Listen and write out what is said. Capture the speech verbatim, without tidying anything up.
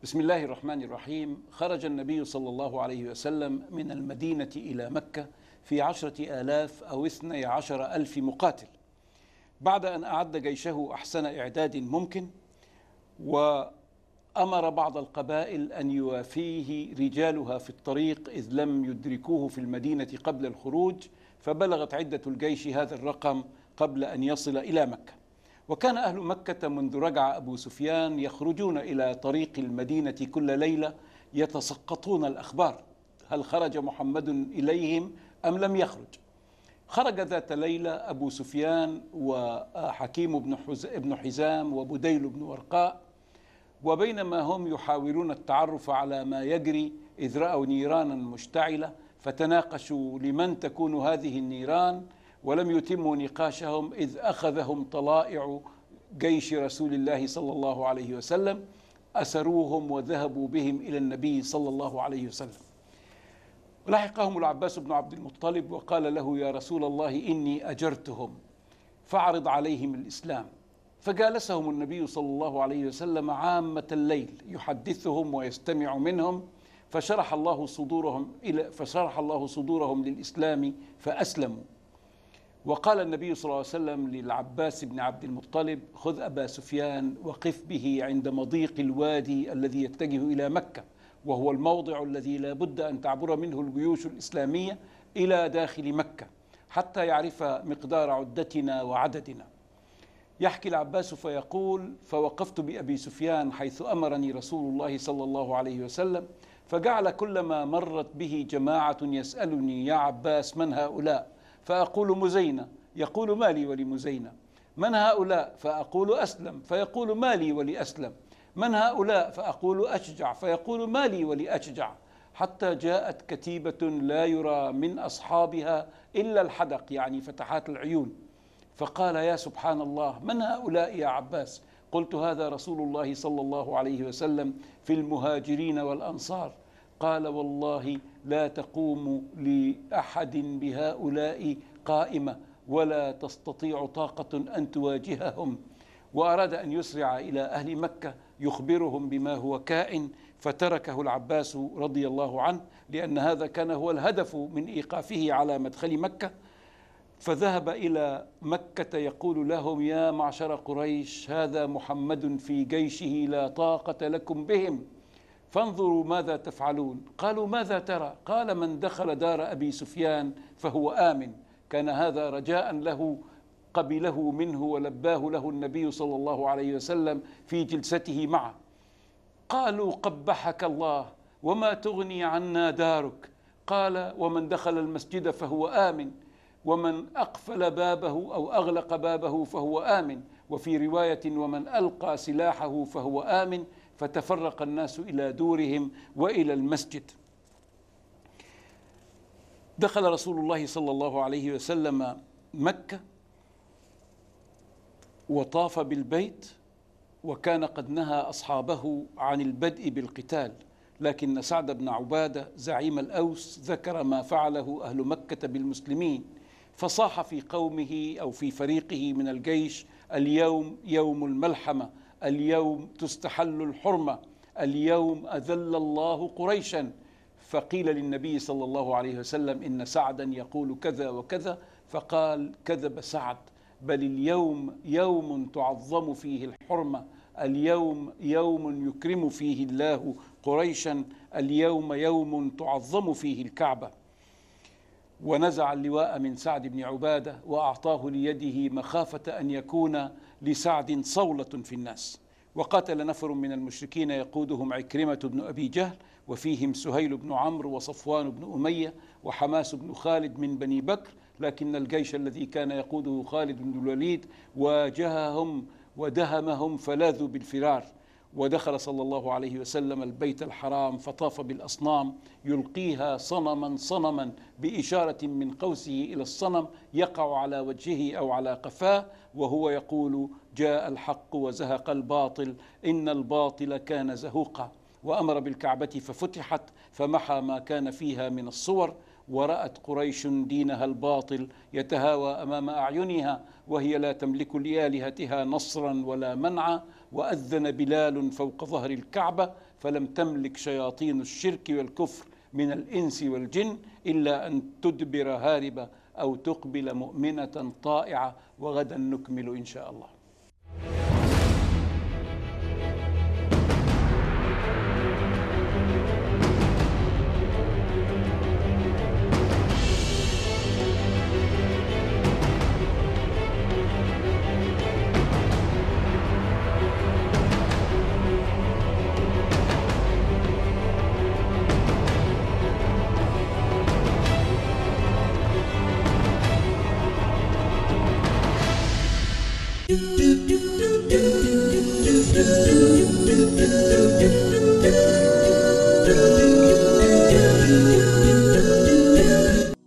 بسم الله الرحمن الرحيم. خرج النبي صلى الله عليه وسلم من المدينة إلى مكة في عشرة آلاف أو اثني عشر ألف مقاتل، بعد أن أعد جيشه أحسن إعداد ممكن، وأمر بعض القبائل أن يوافيه رجالها في الطريق إذ لم يدركوه في المدينة قبل الخروج، فبلغت عدة الجيش هذا الرقم قبل أن يصل إلى مكة. وكان أهل مكة منذ رجع أبو سفيان يخرجون إلى طريق المدينة كل ليلة يتسقطون الأخبار: هل خرج محمد إليهم أم لم يخرج؟ خرج ذات ليلة أبو سفيان وحكيم بن حزام وبديل بن ورقاء، وبينما هم يحاولون التعرف على ما يجري إذ رأوا نيرانا مشتعلة، فتناقشوا لمن تكون هذه النيران، ولم يتموا نقاشهم إذ أخذهم طلائع جيش رسول الله صلى الله عليه وسلم، أسروهم وذهبوا بهم إلى النبي صلى الله عليه وسلم. لحقهم العباس بن عبد المطلب وقال له: يا رسول الله، إني أجرتهم فاعرض عليهم الإسلام. فجالسهم النبي صلى الله عليه وسلم عامة الليل يحدثهم ويستمع منهم، فشرح الله صدورهم إلى فشرح الله صدورهم للإسلام فأسلموا. وقال النبي صلى الله عليه وسلم للعباس بن عبد المطلب: خذ أبا سفيان وقف به عند مضيق الوادي الذي يتجه إلى مكة، وهو الموضع الذي لا بد أن تعبر منه الجيوش الإسلامية إلى داخل مكة حتى يعرف مقدار عدتنا وعددنا. يحكي العباس فيقول: فوقفت بأبي سفيان حيث أمرني رسول الله صلى الله عليه وسلم، فجعل كلما مرت به جماعة يسألني: يا عباس، من هؤلاء؟ فأقول: مزينة. يقول: ما لي ولمزينة؟ من هؤلاء؟ فأقول: أسلم. فيقول: ما لي ولأسلم؟ من هؤلاء؟ فأقول: أشجع. فيقول: ما لي ولأشجع؟ حتى جاءت كتيبة لا يرى من أصحابها إلا الحدق، يعني فتحات العيون، فقال: يا سبحان الله، من هؤلاء يا عباس؟ قلت: هذا رسول الله صلى الله عليه وسلم في المهاجرين والأنصار. قال: والله لا تقوم لأحد بهؤلاء قائمة، ولا تستطيع طاقة أن تواجههم. وأراد أن يسرع إلى أهل مكة يخبرهم بما هو كائن، فتركه العباس رضي الله عنه، لأن هذا كان هو الهدف من إيقافه على مدخل مكة. فذهب إلى مكة يقول لهم: يا معشر قريش، هذا محمد في جيشه لا طاقة لكم بهم، فانظروا ماذا تفعلون. قالوا: ماذا ترى؟ قال: من دخل دار أبي سفيان فهو آمن. كان هذا رجاء له قبله منه ولباه له النبي صلى الله عليه وسلم في جلسته معه. قالوا: قبحك الله، وما تغني عنا دارك؟ قال: ومن دخل المسجد فهو آمن، ومن أقفل بابه أو أغلق بابه فهو آمن، وفي رواية: ومن ألقى سلاحه فهو آمن. فتفرق الناس إلى دورهم وإلى المسجد. دخل رسول الله صلى الله عليه وسلم مكة وطاف بالبيت، وكان قد نهى أصحابه عن البدء بالقتال، لكن سعد بن عبادة زعيم الأوس ذكر ما فعله أهل مكة بالمسلمين، فصاح في قومه أو في فريقه من الجيش: اليوم يوم الملحمة، اليوم تستحل الحرمة، اليوم أذل الله قريشا. فقيل للنبي صلى الله عليه وسلم: إن سعدا يقول كذا وكذا. فقال: كذب سعد، بل اليوم يوم تعظم فيه الحرمة، اليوم يوم يكرم فيه الله قريشا، اليوم يوم تعظم فيه الكعبة. ونزع اللواء من سعد بن عبادة وأعطاه ليده مخافة أن يكون لسعد صولة في الناس. وقاتل نفر من المشركين يقودهم عكرمة بن أبي جهل، وفيهم سهيل بن عمرو وصفوان بن أمية وحماس بن خالد من بني بكر، لكن الجيش الذي كان يقوده خالد بن الوليد واجههم ودهمهم فلاذوا بالفرار. ودخل صلى الله عليه وسلم البيت الحرام فطاف بالأصنام يلقيها صنما صنما بإشارة من قوسه إلى الصنم يقع على وجهه أو على قفاه، وهو يقول: جاء الحق وزهق الباطل، إن الباطل كان زهوقا. وأمر بالكعبة ففتحت فمحى ما كان فيها من الصور، ورأت قريش دينها الباطل يتهاوى أمام أعينها، وهي لا تملك لآلهتها نصرا ولا منعا. وأذن بلال فوق ظهر الكعبة فلم تملك شياطين الشرك والكفر من الإنس والجن إلا أن تدبر هاربة أو تقبل مؤمنة طائعة. وغدا نكمل إن شاء الله. Do do do.